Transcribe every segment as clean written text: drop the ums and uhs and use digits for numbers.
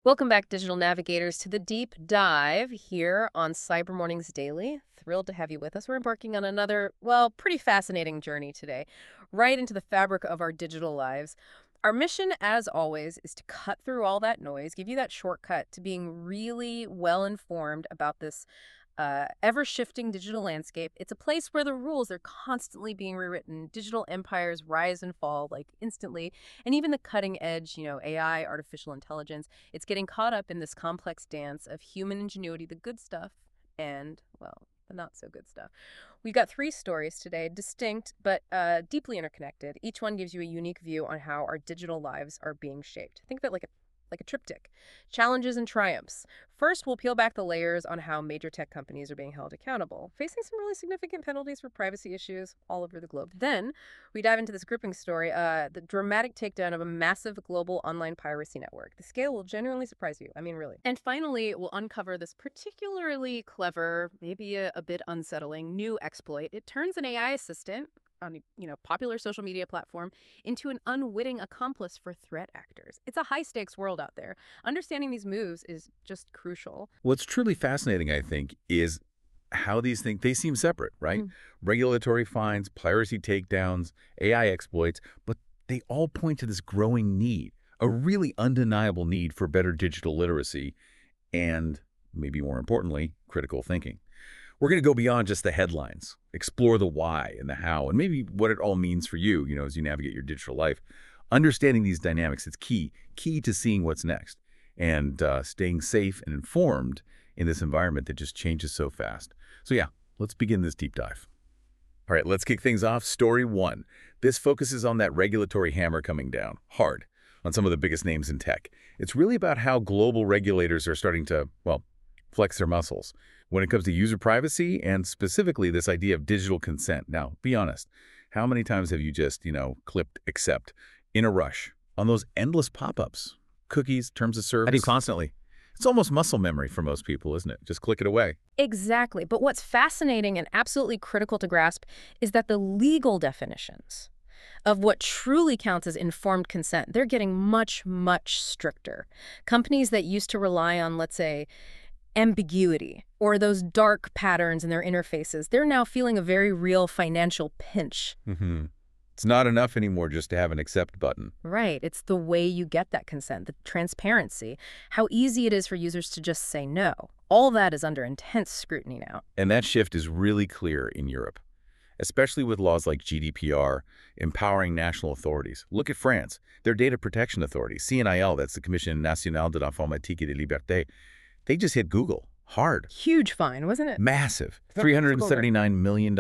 Welcome back, digital navigators, to the deep dive here on Cyber Mornings Daily. Thrilled to have you with us. We're embarking on another, well, pretty fascinating journey today, right into the fabric of our digital lives. Our mission, as always, is to cut through all that noise, give you that shortcut to being really well informed about this ever-shifting digital landscape. It's a place where the rules are constantly being rewritten. Digital empires rise and fall like instantly, and even the cutting edge, AI, artificial intelligence, it's getting caught up in this complex dance of human ingenuity, the good stuff, and well, the not so good stuff. We've got three stories today, distinct but deeply interconnected. Each one gives you a unique view on how our digital lives are being shaped. Think of it like a triptych. Challenges and triumphs. First, we'll peel back the layers on how major tech companies are being held accountable, facing some really significant penalties for privacy issues all over the globe. Then, we dive into this gripping story, the dramatic takedown of a massive global online piracy network. The scale will genuinely surprise you. I mean, really. And finally, we'll uncover this particularly clever, maybe a bit unsettling, new exploit. It turns an AI assistant on popular social media platform into an unwitting accomplice for threat actors. It's a high-stakes world out there. Understanding these moves is just crucial. What's truly fascinating, I think, is how these things, they seem separate, right? Regulatory fines, piracy takedowns, AI exploits, but they all point to this growing need, a really undeniable need for better digital literacy and, maybe more importantly, critical thinking. We're going to go beyond just the headlines, explore the why and the how, and maybe what it all means for you, as you navigate your digital life. Understanding these dynamics, it's key to seeing what's next and staying safe and informed in this environment that just changes so fast. So yeah, let's begin this deep dive. All right, let's kick things off. Story one. This focuses on that regulatory hammer coming down hard on some of the biggest names in tech. It's really about how global regulators are starting to, well, flex their muscles when it comes to user privacy and specifically this idea of digital consent. Now, be honest, how many times have you just, clicked accept in a rush on those endless pop-ups? Cookies, terms of service? I do constantly. It's almost muscle memory for most people, isn't it? Just click it away. Exactly. But what's fascinating and absolutely critical to grasp is that the legal definitions of what truly counts as informed consent, they're getting much, much stricter. Companies that used to rely on, let's say, ambiguity or those dark patterns in their interfaces, they're now feeling a very real financial pinch. It's not enough anymore just to have an accept button. Right. It's the way you get that consent, the transparency, how easy it is for users to just say no. All that is under intense scrutiny now. And that shift is really clear in Europe, especially with laws like GDPR empowering national authorities. Look at France. Their data protection authority, CNIL, that's the Commission Nationale de l'Informatique et des Libertés, they just hit Google hard. Huge fine, wasn't it? Massive. $379 million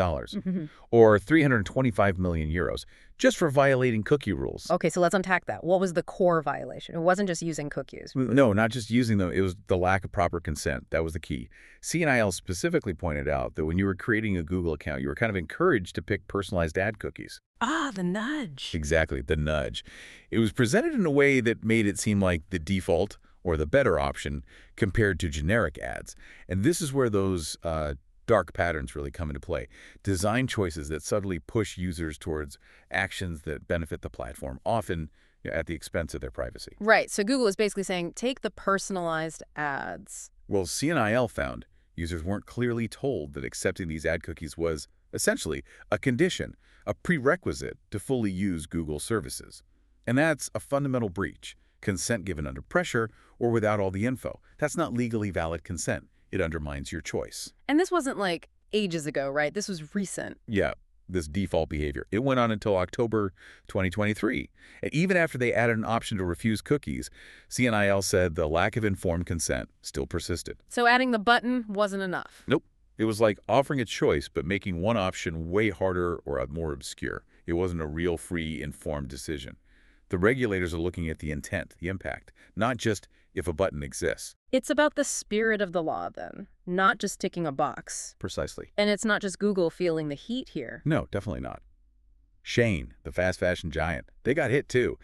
or 325 million euros just for violating cookie rules. Okay, so let's unpack that. What was the core violation? It wasn't just using cookies. No, not just using them. It was the lack of proper consent. That was the key. CNIL specifically pointed out that when you were creating a Google account, you were kind of encouraged to pick personalized ad cookies. Ah, the nudge. Exactly, the nudge. It was presented in a way that made it seem like the default or the better option compared to generic ads. And this is where those dark patterns really come into play. Design choices that subtly push users towards actions that benefit the platform, often at the expense of their privacy. Right. So Google is basically saying, take the personalized ads. Well, CNIL found users weren't clearly told that accepting these ad cookies was essentially a condition, a prerequisite to fully use Google services. And that's a fundamental breach. Consent given under pressure or without all the info. That's not legally valid consent. It undermines your choice. And this wasn't like ages ago, right? This was recent. Yeah, this default behavior. It went on until October 2023. And even after they added an option to refuse cookies, CNIL said the lack of informed consent still persisted. So adding the button wasn't enough. Nope. It was like offering a choice, but making one option way harder or more obscure. It wasn't a real, free, informed decision. The regulators are looking at the intent, the impact, not just if a button exists. It's about the spirit of the law, then, not just ticking a box. Precisely. And it's not just Google feeling the heat here. No, definitely not. Shein, the fast fashion giant, they got hit too.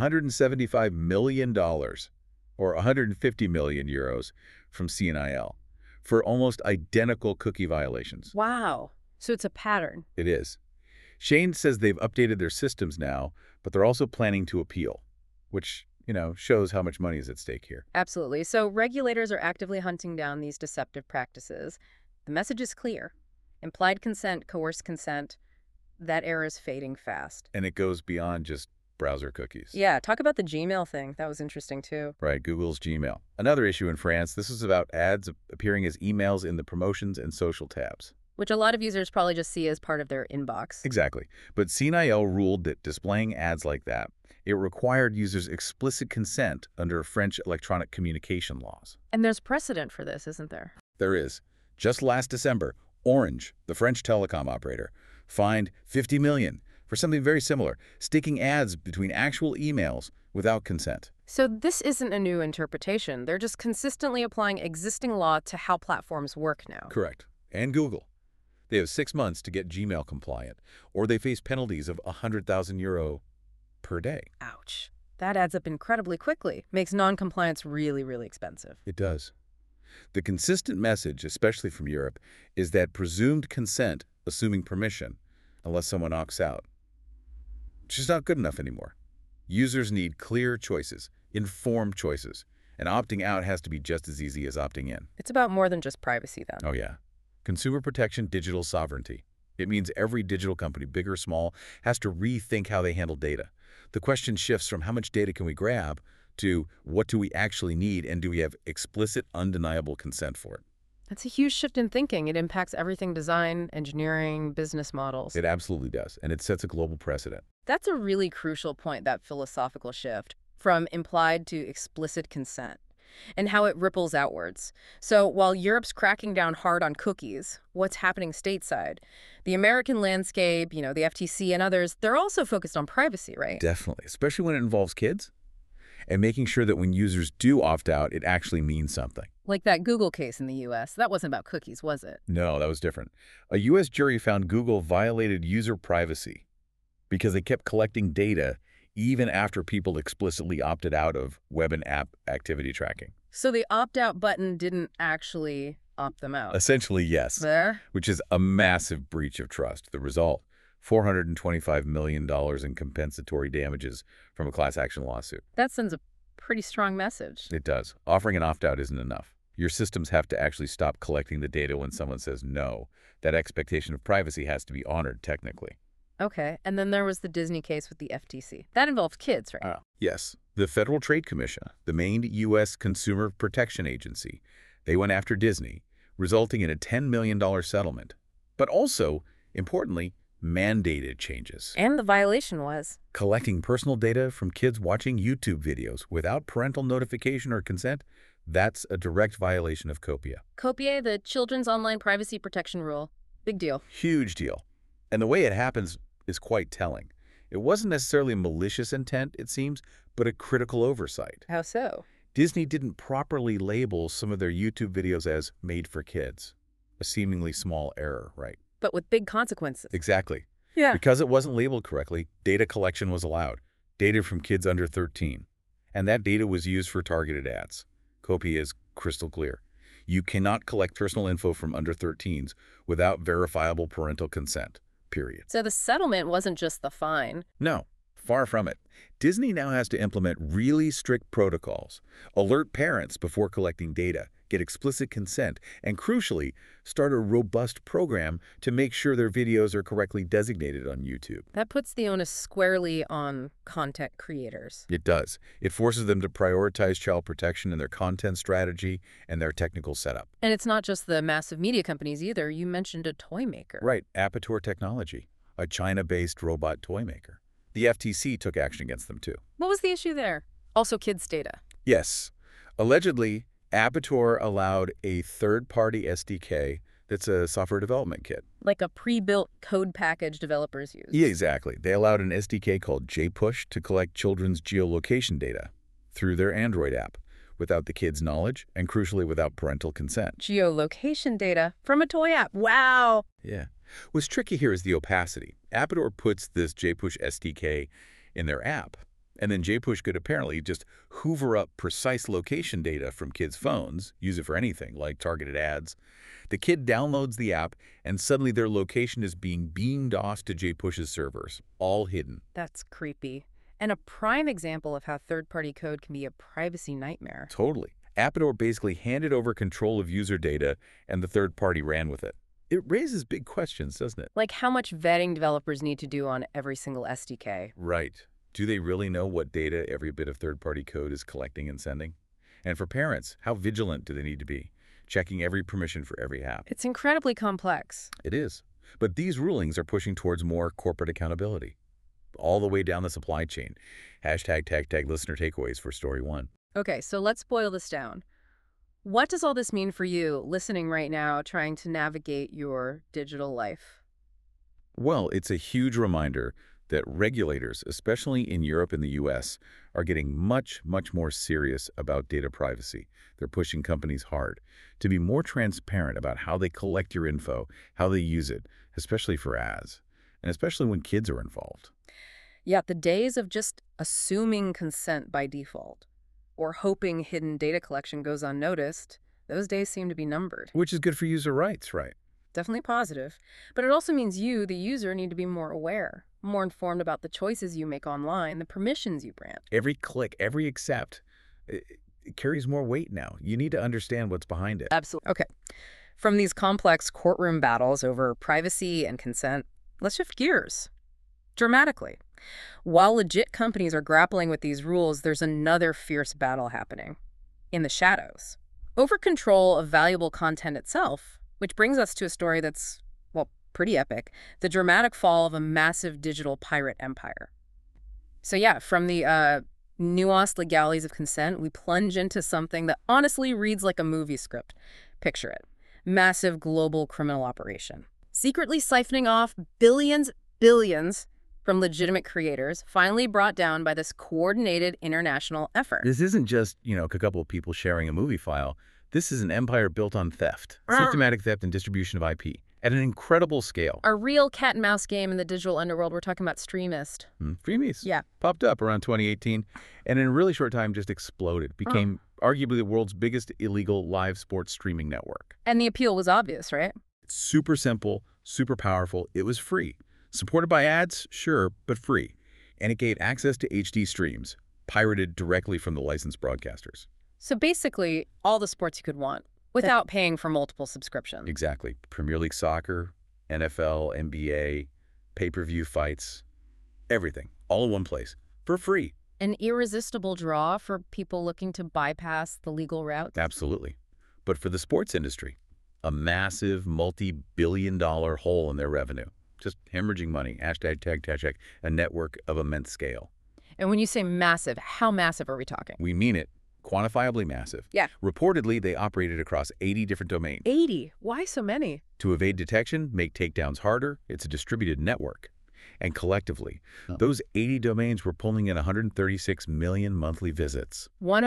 $175 million or 150 million euros from CNIL for almost identical cookie violations. Wow. So it's a pattern. It is. Shein says they've updated their systems now, but they're also planning to appeal, which shows how much money is at stake here. Absolutely. So regulators are actively hunting down these deceptive practices. The message is clear. Implied consent, coerced consent, that era is fading fast. And it goes beyond just browser cookies. Yeah, talk about the Gmail thing. That was interesting, too. Right, Google's Gmail. Another issue in France, this is about ads appearing as emails in the promotions and social tabs. Which a lot of users probably just see as part of their inbox. Exactly. But CNIL ruled that displaying ads like that, it required users' explicit consent under French electronic communication laws. And there's precedent for this, isn't there? There is. Just last December, Orange, the French telecom operator, fined $50 million for something very similar, sticking ads between actual emails without consent. So this isn't a new interpretation. They're just consistently applying existing law to how platforms work now. Correct. And Google. They have 6 months to get Gmail compliant, or they face penalties of €100,000 per day. Ouch. That adds up incredibly quickly. Makes non-compliance really, really expensive. It does. The consistent message, especially from Europe, is that presumed consent, assuming permission, unless someone opts out, it's just not good enough anymore. Users need clear choices, informed choices, and opting out has to be just as easy as opting in. It's about more than just privacy, then. Oh, yeah. Consumer protection, digital sovereignty. It means every digital company, big or small, has to rethink how they handle data. The question shifts from how much data can we grab to what do we actually need and do we have explicit, undeniable consent for it? That's a huge shift in thinking. It impacts everything: design, engineering, business models. It absolutely does, and it sets a global precedent. That's a really crucial point, that philosophical shift from implied to explicit consent, and how it ripples outwards. So while Europe's cracking down hard on cookies, what's happening stateside? The American landscape, the FTC and others, they're also focused on privacy, right? Definitely, especially when it involves kids, and making sure that when users do opt out, it actually means something. Like that Google case in the U.S. That wasn't about cookies, was it? No, that was different. A U.S. jury found Google violated user privacy because they kept collecting data even after people explicitly opted out of web and app activity tracking. So the opt-out button didn't actually opt them out. Essentially, yes. There? Which is a massive breach of trust. The result, $425 million in compensatory damages from a class action lawsuit. That sends a pretty strong message. It does. Offering an opt-out isn't enough. Your systems have to actually stop collecting the data when someone says no. That expectation of privacy has to be honored technically. Okay, and then there was the Disney case with the FTC. That involved kids, right? Yes. The Federal Trade Commission, the main U.S. consumer protection agency, they went after Disney, resulting in a $10 million settlement. But also, importantly, mandated changes. And the violation was? Collecting personal data from kids watching YouTube videos without parental notification or consent, that's a direct violation of COPIA. COPIA, the Children's Online Privacy Protection Rule. Big deal. Huge deal. And the way it happens is quite telling. It wasn't necessarily malicious intent, it seems, but a critical oversight. How so? Disney didn't properly label some of their YouTube videos as made for kids. A seemingly small error, right? But with big consequences. Exactly. Yeah. Because it wasn't labeled correctly, data collection was allowed. Data from kids under 13. And that data was used for targeted ads. COPIA is crystal clear. You cannot collect personal info from under 13s without verifiable parental consent. Period. So the settlement wasn't just the fine. No, far from it. Disney now has to implement really strict protocols, alert parents before collecting data, get explicit consent, and crucially, start a robust program to make sure their videos are correctly designated on YouTube. That puts the onus squarely on content creators. It does. It forces them to prioritize child protection in their content strategy and their technical setup. And it's not just the massive media companies either. You mentioned a toy maker. Right, Apator Technology, a China-based robot toy maker. The FTC took action against them too. What was the issue there? Also kids' data. Yes. Allegedly, Apator allowed a third-party SDK that's a software development kit. Like a pre-built code package developers use. Yeah, exactly. They allowed an SDK called JPush to collect children's geolocation data through their Android app without the kid's knowledge and, crucially, without parental consent. Geolocation data from a toy app. Wow. Yeah. What's tricky here is the opacity. Apator puts this JPush SDK in their app, and then JPush could apparently just hoover up precise location data from kids' phones, use it for anything, like targeted ads. The kid downloads the app, and suddenly their location is being beamed off to JPush's servers, all hidden. That's creepy. And a prime example of how third-party code can be a privacy nightmare. Totally. Apador basically handed over control of user data, and the third party ran with it. It raises big questions, doesn't it? Like how much vetting developers need to do on every single SDK. Right. Do they really know what data every bit of third-party code is collecting and sending? And for parents, how vigilant do they need to be, checking every permission for every app? It's incredibly complex. It is. But these rulings are pushing towards more corporate accountability, all the way down the supply chain. #tag listener takeaways for story 1. Okay, so let's boil this down. What does all this mean for you, listening right now, trying to navigate your digital life? Well, it's a huge reminder that regulators, especially in Europe and the US, are getting much more serious about data privacy. They're pushing companies hard to be more transparent about how they collect your info, how they use it, especially for ads, and especially when kids are involved. Yeah, the days of just assuming consent by default or hoping hidden data collection goes unnoticed, those days seem to be numbered. Which is good for user rights, right? Definitely positive. But it also means you, the user, need to be more aware, more informed about the choices you make online, the permissions you grant. Every click, every accept, it carries more weight now. You need to understand what's behind it. Absolutely. Okay. From these complex courtroom battles over privacy and consent, let's shift gears dramatically. While legit companies are grappling with these rules, there's another fierce battle happening in the shadows over control of valuable content itself, which brings us to a story that's, well, pretty epic, the dramatic fall of a massive digital pirate empire. So yeah, from the nuanced legalities of consent, we plunge into something that honestly reads like a movie script. Picture it. Massive global criminal operation. Secretly siphoning off billions from legitimate creators, finally brought down by this coordinated international effort. This isn't just, a couple of people sharing a movie file. This is an empire built on theft, systematic theft and distribution of IP at an incredible scale. A real cat and mouse game in the digital underworld. We're talking about Streamist. Freemies. Yeah. Popped up around 2018 and in a really short time just exploded. Became arguably the world's biggest illegal live sports streaming network. And the appeal was obvious, right? It's super simple, super powerful. It was free. Supported by ads, sure, but free. And it gave access to HD streams, pirated directly from the licensed broadcasters. So basically, all the sports you could want without paying for multiple subscriptions. Exactly. Premier League soccer, NFL, NBA, pay-per-view fights, everything, all in one place, for free. An irresistible draw for people looking to bypass the legal route? Absolutely. But for the sports industry, a massive multi-billion-dollar hole in their revenue. Just hemorrhaging money, #tag, a network of immense scale. And when you say massive, how massive are we talking? We mean it. Quantifiably massive. Yeah. Reportedly, they operated across 80 different domains. 80? Why so many? To evade detection, make takedowns harder, it's a distributed network. And collectively, those 80 domains were pulling in 136 million monthly visits.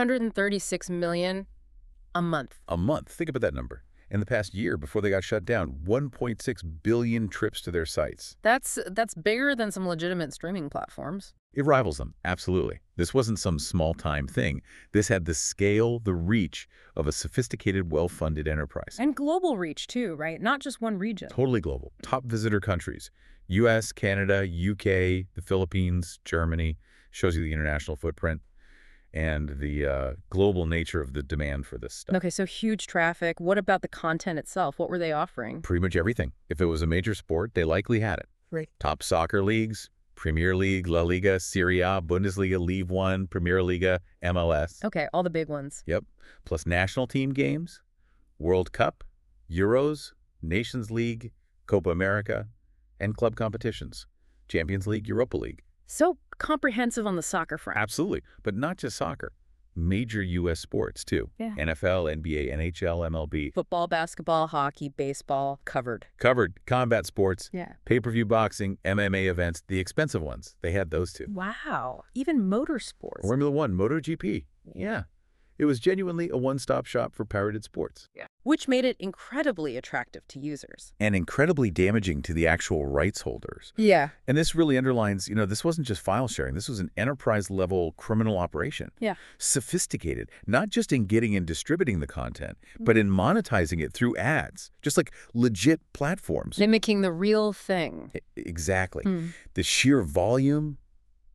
136 million a month. A month. Think about that number. In the past year, before they got shut down, 1.6 billion trips to their sites. That's bigger than some legitimate streaming platforms. It rivals them, absolutely. This wasn't some small-time thing. This had the scale, the reach of a sophisticated, well-funded enterprise. And global reach, too, right? Not just one region. Totally global. Top visitor countries. U.S., Canada, U.K., the Philippines, Germany. Shows you the international footprint and the global nature of the demand for this stuff. Okay, so huge traffic. What about the content itself? What were they offering? Pretty much everything. If it was a major sport, they likely had it. Right. Top soccer leagues, Premier League, La Liga, Serie A, Bundesliga, Ligue 1, Premier Liga, MLS. Okay, all the big ones. Yep. Plus national team games, World Cup, Euros, Nations League, Copa America, and club competitions, Champions League, Europa League. So comprehensive on the soccer front. Absolutely. But not just soccer. Major U.S. sports, too. Yeah. NFL, NBA, NHL, MLB. Football, basketball, hockey, baseball, covered. Covered. Combat sports. Yeah. Pay-per-view boxing, MMA events, the expensive ones. They had those, too. Wow. Even motorsports. Formula One, MotoGP. Yeah. It was genuinely a one-stop shop for pirated sports. Yeah. Which made it incredibly attractive to users. And incredibly damaging to the actual rights holders. Yeah. And this really underlines, this wasn't just file sharing. This was an enterprise-level criminal operation. Yeah. Sophisticated, not just in getting and distributing the content, but in monetizing it through ads, just like legit platforms. Mimicking the real thing. Exactly. The sheer volume,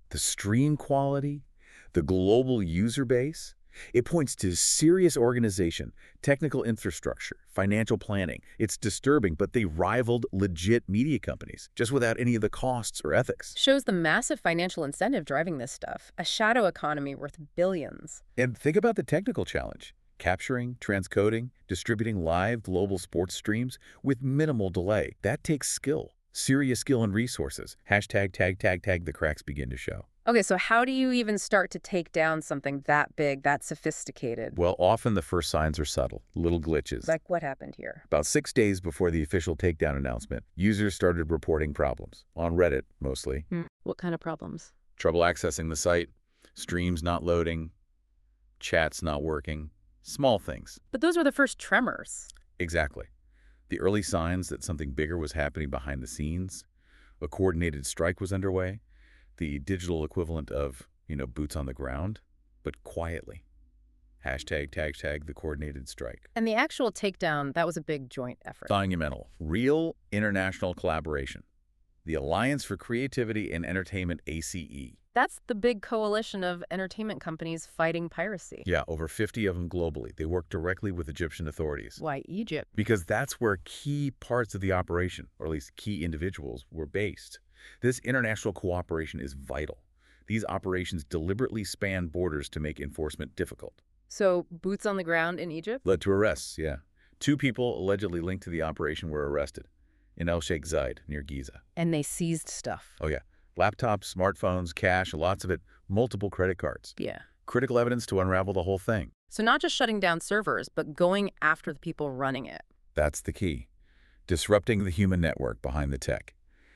the stream quality, the global user base. It points to serious organization, technical infrastructure, financial planning. It's disturbing, but they rivaled legit media companies, just without any of the costs or ethics. Shows the massive financial incentive driving this stuff, a shadow economy worth billions. And think about the technical challenge. Capturing, transcoding, distributing live global sports streams with minimal delay. That takes skill, serious skill and resources. Hashtag tag, the cracks begin to show. Okay, so how do you even start to take down something that big, that sophisticated? Well, often the first signs are subtle, little glitches. Like what happened here? About 6 days before the official takedown announcement, users started reporting problems, on Reddit mostly. What kind of problems? Trouble accessing the site, streams not loading, chats not working, small things. But those were the first tremors. Exactly. The early signs that something bigger was happening behind the scenes, a coordinated strike was underway, the digital equivalent of, boots on the ground, but quietly. Hashtag tag the coordinated strike. And the actual takedown, that was a big joint effort. Monumental. Real international collaboration. The Alliance for Creativity and Entertainment, ACE. That's the big coalition of entertainment companies fighting piracy. Yeah, over 50 of them globally. They work directly with Egyptian authorities. Why Egypt? Because that's where key parts of the operation, or at least key individuals, were based. This international cooperation is vital. These operations deliberately span borders to make enforcement difficult. So, boots on the ground in Egypt? Led to arrests, yeah. 2 people allegedly linked to the operation were arrested in El Sheikh Zayed, near Giza. And they seized stuff. Oh, yeah. Laptops, smartphones, cash, lots of it, multiple credit cards. Yeah. Critical evidence to unravel the whole thing. So not just shutting down servers, but going after the people running it. That's the key. Disrupting the human network behind the tech.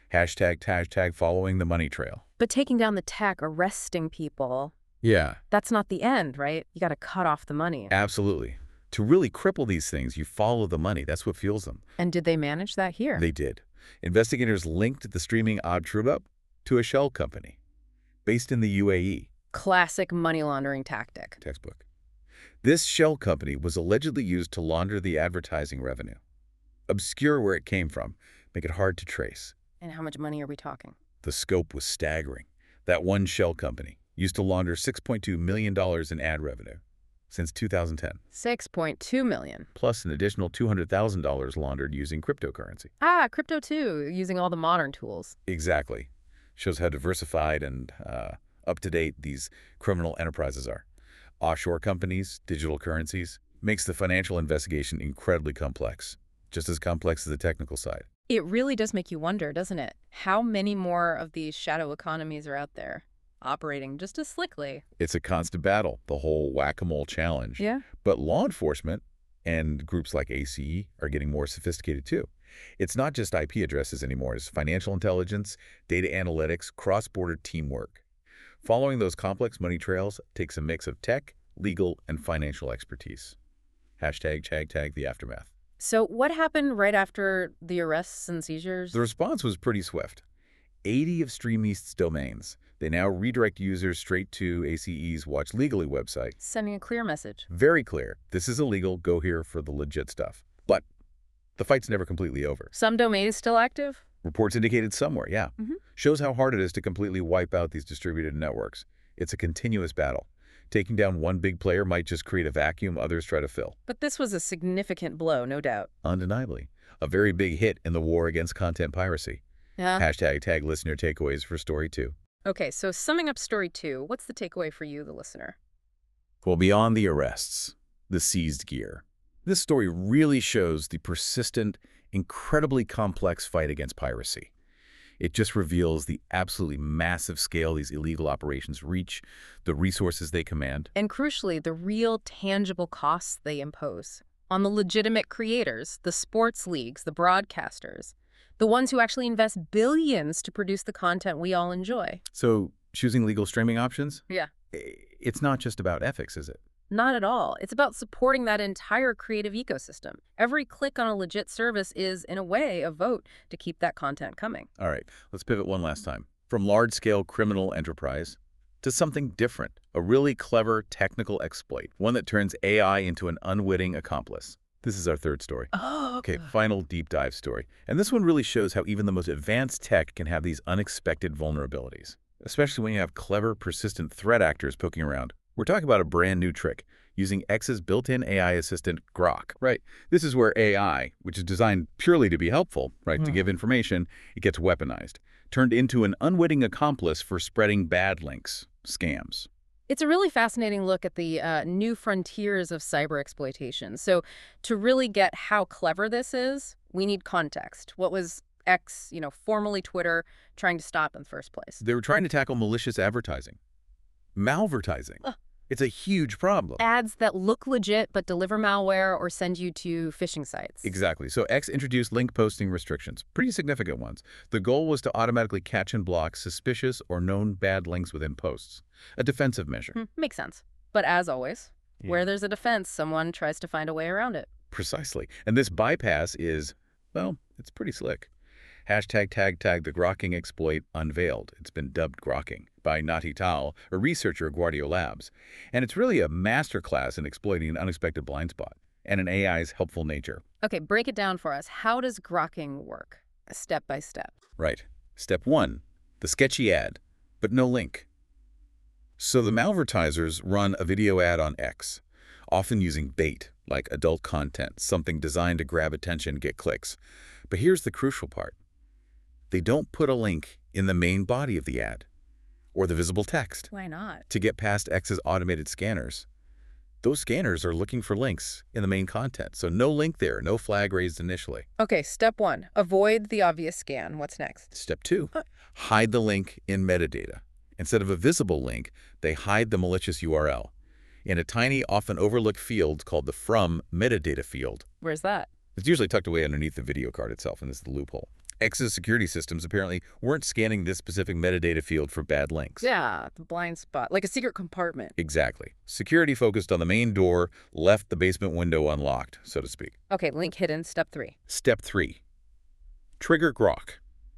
Hashtag following the money trail. But taking down the tech, arresting people, Yeah, that's not the end, right? You got to cut off the money. absolutely. To really cripple these things, you follow the money. That's what fuels them. And did they manage that here? They did. Investigators linked the streaming Odd Trubab to a shell company based in the UAE. Classic money laundering tactic. Textbook. This shell company was allegedly used to launder the advertising revenue. Obscure where it came from, make it hard to trace. And how much money are we talking? The scope was staggering. That one shell company used to launder $6.2 million in ad revenue since 2010, $6.2 million. plus an additional $200,000 laundered using cryptocurrency. Ah, crypto too, using all the modern tools. Exactly. Shows how diversified and up-to-date these criminal enterprises are. Offshore companies, digital currencies, makes the financial investigation incredibly complex, just as complex as the technical side. It really does make you wonder, doesn't it? How many more of these shadow economies are out there, operating just as slickly? It's a constant battle, the whole whack-a-mole challenge. Yeah. But law enforcement and groups like ACE are getting more sophisticated too. It's not just IP addresses anymore. It's financial intelligence, data analytics, cross-border teamwork. Following those complex money trails takes a mix of tech, legal, and financial expertise. Hashtag the aftermath. So what happened right after the arrests and seizures? The response was pretty swift. 80 of StreamEast's domains. They now redirect users straight to ACE's Watch Legally website. Sending a clear message. Very clear. This is illegal. Go here for the legit stuff. But the fight's never completely over. Some domains still active? Reports indicated somewhere, yeah. Mhm. Shows how hard it is to completely wipe out these distributed networks. It's a continuous battle. Taking down one big player might just create a vacuum others try to fill. But this was a significant blow, no doubt. Undeniably. A very big hit in the war against content piracy. Yeah. Hashtag listener takeaways for story 2. Okay, so summing up story 2, what's the takeaway for you, the listener? Well, beyond the arrests, the seized gear, this story really shows the persistent, incredibly complex fight against piracy. It just reveals the absolutely massive scale these illegal operations reach, the resources they command. And crucially, the real tangible costs they impose on the legitimate creators, the sports leagues, the broadcasters, the ones who actually invest billions to produce the content we all enjoy. So, choosing legal streaming options? Yeah. It's not just about ethics, is it? Not at all. It's about supporting that entire creative ecosystem. Every click on a legit service is, in a way, a vote to keep that content coming. All right, let's pivot one last time. From large-scale criminal enterprise to something different, a really clever technical exploit, one that turns AI into an unwitting accomplice. This is our third story. Oh, Okay, final deep dive story. And this one really shows how even the most advanced tech can have these unexpected vulnerabilities, especially when you have clever, persistent threat actors poking around. We're talking about a brand new trick, using X's built-in AI assistant, Grok. Right. This is where AI, which is designed purely to be helpful, right, to give information, it gets weaponized, turned into an unwitting accomplice for spreading bad links, scams. It's a really fascinating look at the new frontiers of cyber exploitation. So to really get how clever this is, we need context. What was X, formerly Twitter, trying to stop in the first place? They were trying to tackle malicious advertising. Malvertising. It's a huge problem. Ads that look legit but deliver malware or send you to phishing sites. Exactly. So X introduced link posting restrictions, pretty significant ones. The goal was to automatically catch and block suspicious or known bad links within posts. A defensive measure. Makes sense. But as always, where there's a defense, someone tries to find a way around it. Precisely. And this bypass is, well, it's pretty slick. Hashtag #the grokking exploit unveiled. It's been dubbed grokking by Nati Tal, a researcher at Guardio Labs. And it's really a masterclass in exploiting an unexpected blind spot and an AI's helpful nature. Okay, break it down for us. How does grokking work, step by step? Right. Step 1, the sketchy ad, but no link. So the malvertisers run a video ad on X, often using bait, like adult content, something designed to grab attention, get clicks. But here's the crucial part. They don't put a link in the main body of the ad or the visible text. Why not? To get past X's automated scanners. Those scanners are looking for links in the main content, so no link there, no flag raised initially. Okay, step 1, avoid the obvious scan. What's next? Step 2, hide the link in metadata. Instead of a visible link, they hide the malicious URL in a tiny, often overlooked field called the from metadata field. Where's that? It's usually tucked away underneath the video card itself, and this is the loophole. X's security systems apparently weren't scanning this specific metadata field for bad links. Yeah, the blind spot, like a secret compartment. Exactly. Security focused on the main door, left the basement window unlocked, so to speak. Okay, link hidden, step 3. Step 3, trigger Grok.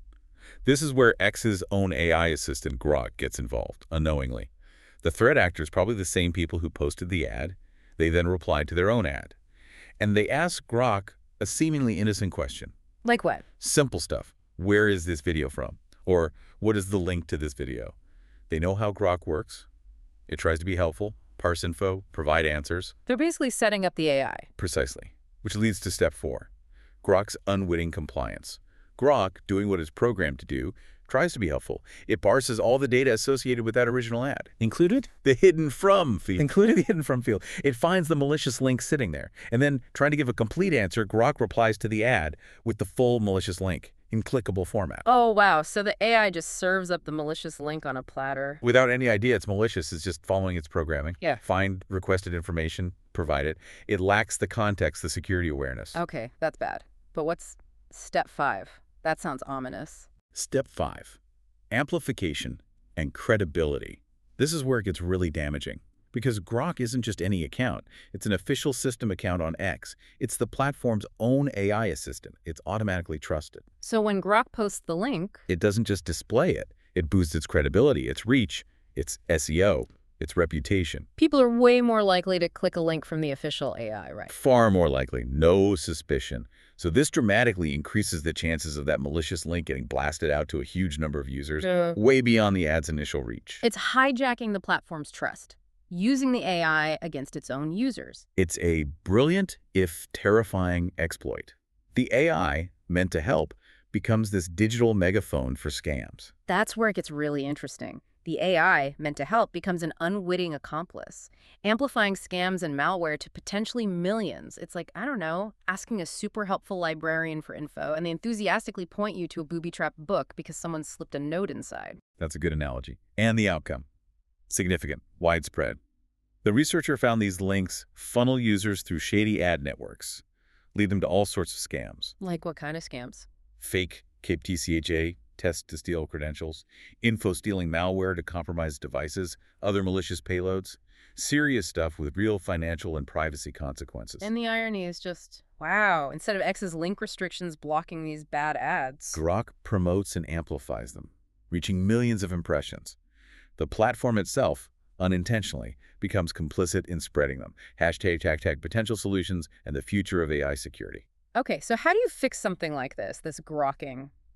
This is where X's own AI assistant, Grok, gets involved, unknowingly. The threat actors, probably the same people who posted the ad, they then replied to their own ad. And they ask Grok a seemingly innocent question. Like what? Simple stuff. Where is this video from? Or what is the link to this video? They know how Grok works. It tries to be helpful, parse info, provide answers. They're basically setting up the AI. Precisely. Which leads to step 4, Grok's unwitting compliance. Grok, doing what it's programmed to do, tries to be helpful. It parses all the data associated with that original ad. Included the hidden from field. Included the hidden from field. It finds the malicious link sitting there. And then, trying to give a complete answer, Grok replies to the ad with the full malicious link in clickable format. Oh, wow. So the AI just serves up the malicious link on a platter. Without any idea it's malicious, it's just following its programming. Yeah. Find requested information, provide it. It lacks the context, the security awareness. Okay, that's bad. But what's step 5? That sounds ominous. Step 5, amplification and credibility. This is where it gets really damaging. Because Grok isn't just any account. It's an official system account on X. It's the platform's own AI assistant. It's automatically trusted. So when Grok posts the link, It doesn't just display it. It boosts its credibility, its reach, its SEO, its reputation. people are way more likely to click a link from the official AI, right? Far more likely, no suspicion. So this dramatically increases the chances of that malicious link getting blasted out to a huge number of users, way beyond the ad's initial reach. It's hijacking the platform's trust, using the AI against its own users. It's a brilliant, if terrifying, exploit. The AI, meant to help, becomes this digital megaphone for scams. That's where it gets really interesting. The AI, meant to help, becomes an unwitting accomplice, amplifying scams and malware to potentially millions. It's like, I don't know, asking a super helpful librarian for info, and they enthusiastically point you to a booby-trapped book because someone slipped a note inside. That's a good analogy. And the outcome. Significant, widespread. The researcher found these links funnel users through shady ad networks, lead them to all sorts of scams. Like what kind of scams? Fake Cape TCHA, test to steal credentials, info-stealing malware to compromise devices, other malicious payloads, serious stuff with real financial and privacy consequences. And the irony is just, wow, instead of X's link restrictions blocking these bad ads. Grok promotes and amplifies them, reaching millions of impressions. The platform itself, unintentionally, becomes complicit in spreading them. Hashtag potential solutions and the future of AI security. Okay, so how do you fix something like this grokking?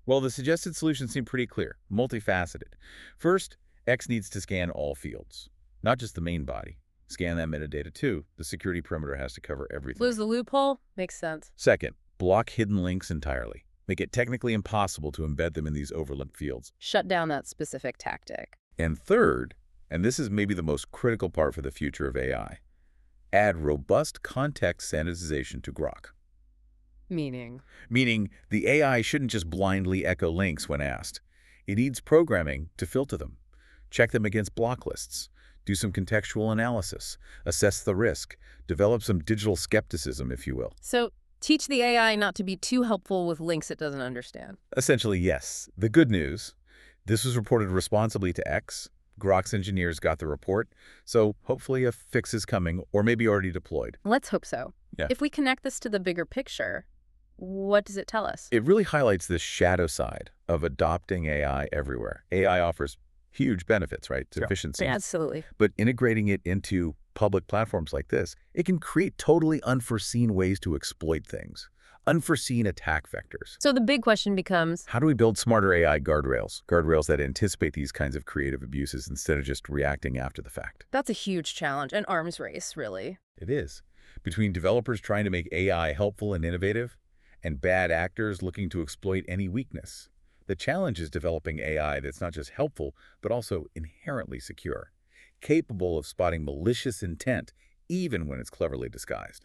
Well, the suggested solutions seem pretty clear, multifaceted. First, X needs to scan all fields, not just the main body. Scan that metadata too. The security perimeter has to cover everything. Lose the loophole? Makes sense. Second, block hidden links entirely. Make it technically impossible to embed them in these overlooked fields. Shut down that specific tactic. And third, and this is maybe the most critical part for the future of AI, add robust context sanitization to Grok. Meaning? Meaning the AI shouldn't just blindly echo links when asked. It needs programming to filter them, check them against block lists, do some contextual analysis, assess the risk, develop some digital skepticism, if you will. So teach the AI not to be too helpful with links it doesn't understand. Essentially, yes. The good news, this was reported responsibly to X. Grok's engineers got the report, so hopefully a fix is coming or maybe already deployed. Let's hope so. Yeah. If we connect this to the bigger picture, what does it tell us? It really highlights the shadow side of adopting AI everywhere. AI offers huge benefits, right? It's efficiency. Absolutely. But integrating it into public platforms like this, it can create totally unforeseen ways to exploit things, unforeseen attack vectors. So the big question becomes, How do we build smarter AI guardrails? Guardrails that anticipate these kinds of creative abuses instead of just reacting after the fact. that's a huge challenge, an arms race, really. It is. Between developers trying to make AI helpful and innovative, and bad actors looking to exploit any weakness. The challenge is developing AI that's not just helpful, but also inherently secure, capable of spotting malicious intent, even when it's cleverly disguised.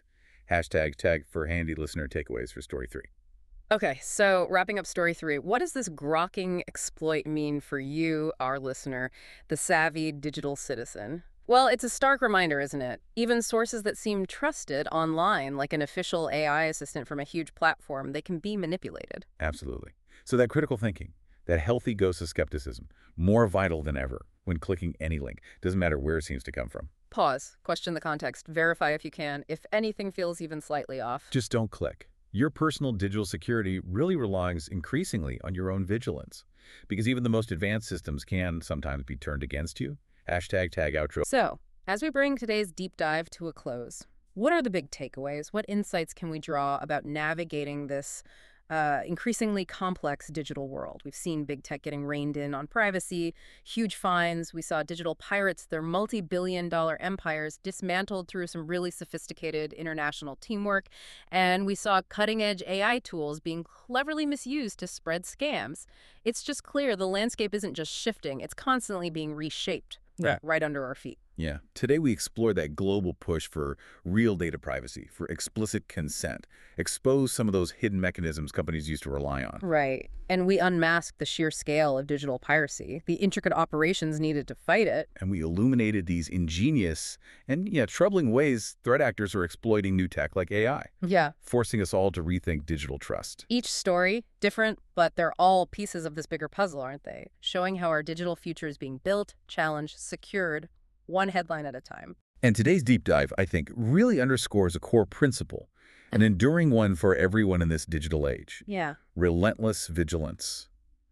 #tag for handy listener takeaways for Story 3. Okay, so wrapping up story 3, what does this grokking exploit mean for you, our listener, the savvy digital citizen? Well, it's a stark reminder, isn't it? Even sources that seem trusted online, like an official AI assistant from a huge platform, they can be manipulated. Absolutely. So that critical thinking, that healthy dose of skepticism, more vital than ever when clicking any link. Doesn't matter where it seems to come from. Pause, question the context, verify if you can, if anything feels even slightly off. Just don't click. Your personal digital security really relies increasingly on your own vigilance, because even the most advanced systems can sometimes be turned against you. #tag outro. So, as we bring today's deep dive to a close, what are the big takeaways? What insights can we draw about navigating this increasingly complex digital world? We've seen big tech getting reined in on privacy, huge fines. We saw digital pirates, their multi-billion-dollar empires dismantled through some really sophisticated international teamwork. And we saw cutting-edge AI tools being cleverly misused to spread scams. It's just clear the landscape isn't just shifting, it's constantly being reshaped. Yeah. Right under our feet. Yeah. Today we explore that global push for real data privacy, for explicit consent, expose some of those hidden mechanisms companies used to rely on. Right. And we unmasked the sheer scale of digital piracy, the intricate operations needed to fight it. And we illuminated these ingenious and, troubling ways threat actors are exploiting new tech like AI, Yeah. forcing us all to rethink digital trust. Each story, different, but they're all pieces of this bigger puzzle, aren't they? Showing how our digital future is being built, challenged, secured, one headline at a time. And today's deep dive, I think, really underscores a core principle, an enduring one for everyone in this digital age. Yeah. Relentless vigilance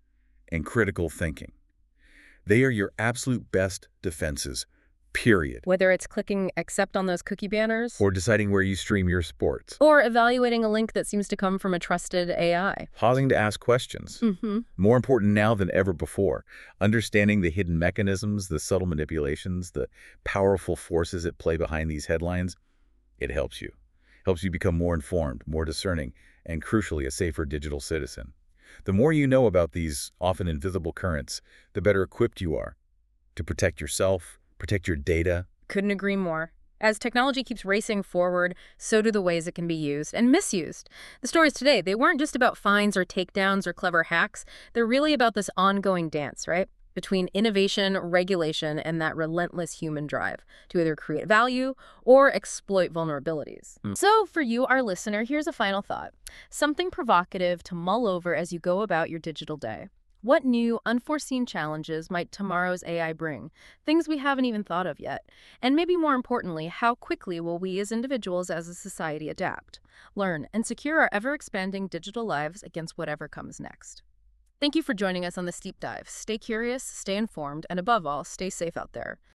and critical thinking. They are your absolute best defenses, period. Whether it's clicking accept on those cookie banners, Or deciding where you stream your sports. or evaluating a link that seems to come from a trusted AI. Pausing to ask questions. Mm-hmm. More important now than ever before. Understanding the hidden mechanisms, the subtle manipulations, the powerful forces at play behind these headlines, it helps you. Helps you become more informed, more discerning, and crucially, a safer digital citizen. The more you know about these often invisible currents, the better equipped you are to protect yourself, protect your data. Couldn't agree more. As technology keeps racing forward, so do the ways it can be used and misused. The stories today, they weren't just about fines or takedowns or clever hacks. They're really about this ongoing dance, right? Between innovation, regulation, and that relentless human drive to either create value or exploit vulnerabilities. So for you, our listener, here's a final thought. Something provocative to mull over as you go about your digital day. What new, unforeseen challenges might tomorrow's AI bring? Things we haven't even thought of yet. And maybe more importantly, how quickly will we as individuals, as a society, adapt, learn, and secure our ever-expanding digital lives against whatever comes next? Thank you for joining us on this deep dive. Stay curious, stay informed, and above all, stay safe out there.